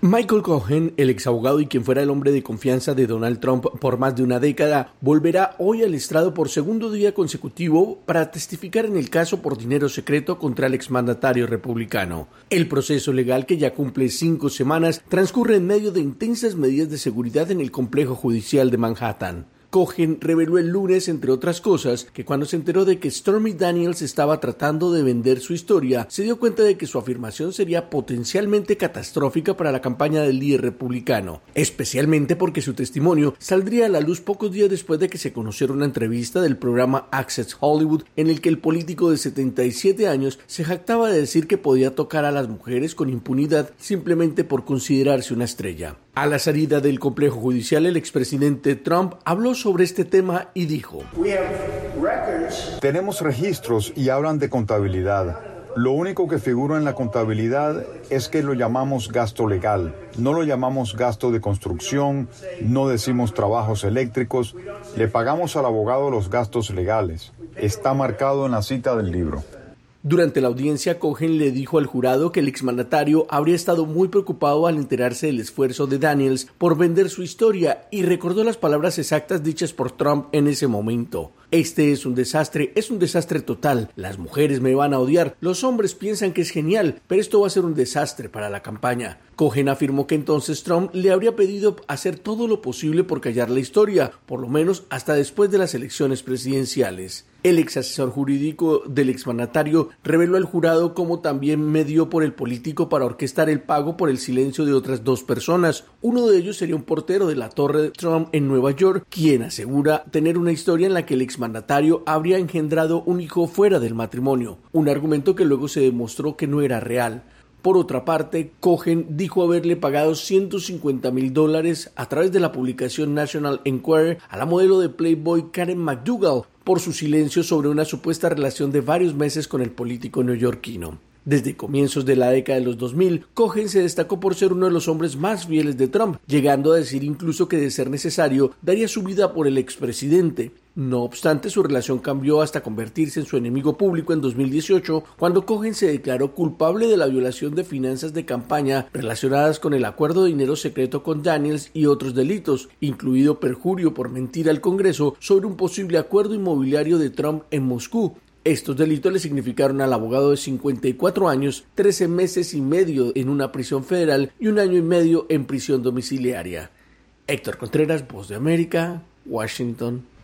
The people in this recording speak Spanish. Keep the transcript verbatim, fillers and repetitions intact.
Michael Cohen, el exabogado y quien fuera el hombre de confianza de Donald Trump por más de una década, volverá hoy al estrado por segundo día consecutivo para testificar en el caso por dinero secreto contra el exmandatario republicano. El proceso legal, que ya cumple cinco semanas, transcurre en medio de intensas medidas de seguridad en el complejo judicial de Manhattan. Cohen reveló el lunes, entre otras cosas, que cuando se enteró de que Stormy Daniels estaba tratando de vender su historia, se dio cuenta de que su afirmación sería potencialmente catastrófica para la campaña del líder republicano, especialmente porque su testimonio saldría a la luz pocos días después de que se conociera una entrevista del programa Access Hollywood en el que el político de setenta y siete años se jactaba de decir que podía tocar a las mujeres con impunidad simplemente por considerarse una estrella. A la salida del complejo judicial, el expresidente Trump habló sobre este tema y dijo: Tenemos registros y hablan de contabilidad. Lo único que figura en la contabilidad es que lo llamamos gasto legal. No lo llamamos gasto de construcción, no decimos trabajos eléctricos. Le pagamos al abogado los gastos legales. Está marcado en la cita del libro. Durante la audiencia, Cohen le dijo al jurado que el exmandatario habría estado muy preocupado al enterarse del esfuerzo de Daniels por vender su historia y recordó las palabras exactas dichas por Trump en ese momento. Este es un desastre, es un desastre total. Las mujeres me van a odiar, los hombres piensan que es genial, pero esto va a ser un desastre para la campaña. Cohen afirmó que entonces Trump le habría pedido hacer todo lo posible por callar la historia, por lo menos hasta después de las elecciones presidenciales. El ex asesor jurídico del exmandatario reveló al jurado cómo también medió por el político para orquestar el pago por el silencio de otras dos personas. Uno de ellos sería un portero de la Torre de Trump en Nueva York, quien asegura tener una historia en la que el exmandatario habría engendrado un hijo fuera del matrimonio, un argumento que luego se demostró que no era real. Por otra parte, Cohen dijo haberle pagado ciento cincuenta mil dólares a través de la publicación National Enquirer a la modelo de Playboy Karen McDougal por su silencio sobre una supuesta relación de varios meses con el político neoyorquino. Desde comienzos de la década de los dos mil, Cohen se destacó por ser uno de los hombres más fieles de Trump, llegando a decir incluso que de ser necesario daría su vida por el expresidente. No obstante, su relación cambió hasta convertirse en su enemigo público en dos mil dieciocho, cuando Cohen se declaró culpable de la violación de finanzas de campaña relacionadas con el acuerdo de dinero secreto con Daniels y otros delitos, incluido perjurio por mentir al Congreso sobre un posible acuerdo inmobiliario de Trump en Moscú. Estos delitos le significaron al abogado de cincuenta y cuatro años trece meses y medio en una prisión federal y un año y medio en prisión domiciliaria. Héctor Contreras, Voz de América, Washington.